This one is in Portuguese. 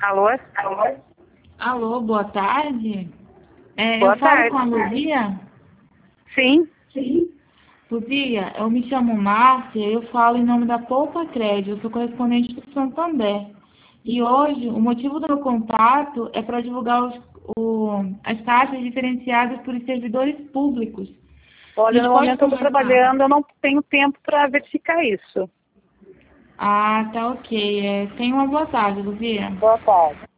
Alô? Alô, boa tarde. Boa Eu falo tarde. com a Luzia? Sim? Luzia, eu me chamo Márcia, eu falo em nome da Poupa Crédito, eu sou correspondente do Santander. E hoje, o motivo do meu contato é para divulgar as taxas diferenciadas por servidores públicos. A Olha, gente no pode momento eu estou conversar? trabalhando, eu não tenho tempo para verificar isso. Ah, tá ok. Tenha uma boa tarde, Luzia. Boa tarde.